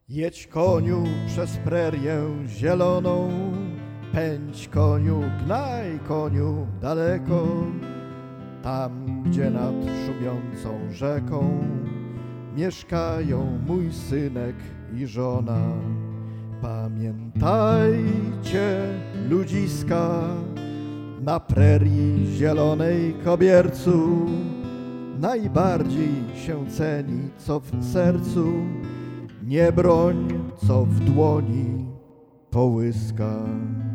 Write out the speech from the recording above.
Jedź koniu przez prerię zieloną, pędź koniu, gnaj koniu daleko, tam gdzie nad szumiącą rzeką mieszkają mój synek i żona. Pamiętajcie, ludziska, na prerii zielonej kobiercu najbardziej się ceni, co w sercu, nie broń, co w dłoni połyska.